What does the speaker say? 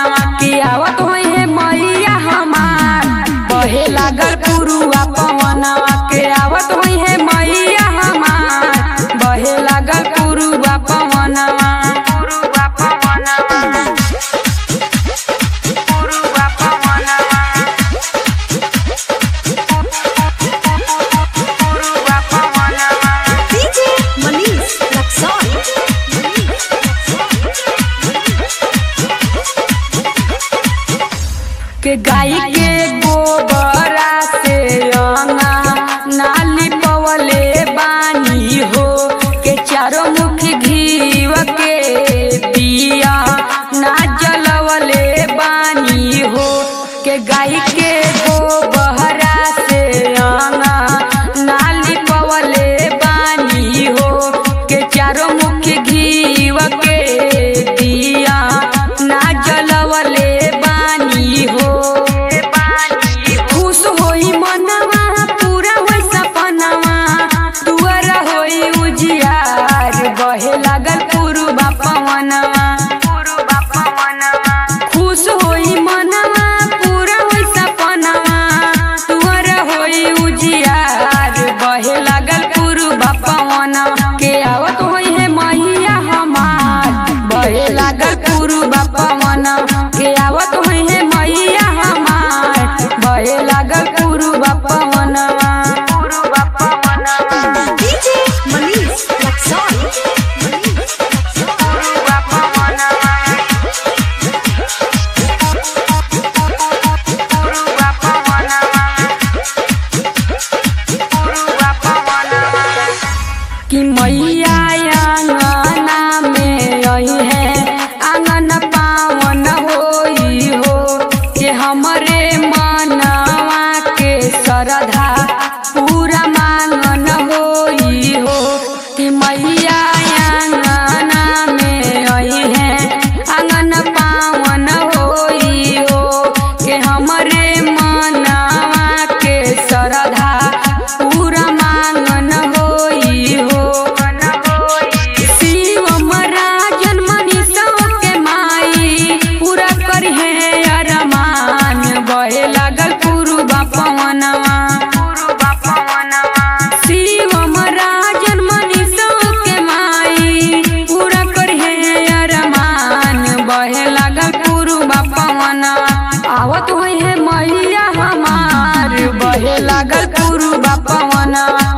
कि आवत होई है मैया हमार बहे लागल पुरुआ पवनवा के आवत होई है मैया हमार बहे लागल पुरुआ पवनवा के गाय के गोबरा से अंगा नाली पवले बानी हो के चारों मुख घीव के दिया ना जलवले बानी हो के गाय के गोबरा से अंगा नाली पवले बानी हो के चारों मुख घीव के दिया ना जलवले बानी हो खुश होई मनवा पूरा होई सपनवा दुआर होई उजियार बहे लागल पुरुबा पवनवा खुश होई मनवा पूरा होई सपनवा दुआर होई उजियार बहे लागल पुरुबा पवनवा के आवत होई है मैया हमार बहे लागल पुरुबा पवनवा के आवत होई है मैया हमार बहे लागल पुरुबा पवनवा DJ Manish Luxon. कि मैया आंगना में आई है आंगन पावन होई हो के हमरे मनवा के श्रद्धा पूरा मांगन होई हो कि मैया आंगना में आई है आंगन पावन होई हो के हमरे मनवा के श्रद्धा पूरा मांगन होई हो शिवम राजन मनीषा के माई पूरा करी है अरमान बहे लागल पुरुबा पवनवा शिवम राजन मनीषा के माई पूरा करी है अरमान बहे लागल पुरुबा पवनवा आवत होई है मैया हमार बहे लागल पुरुबा पवनवा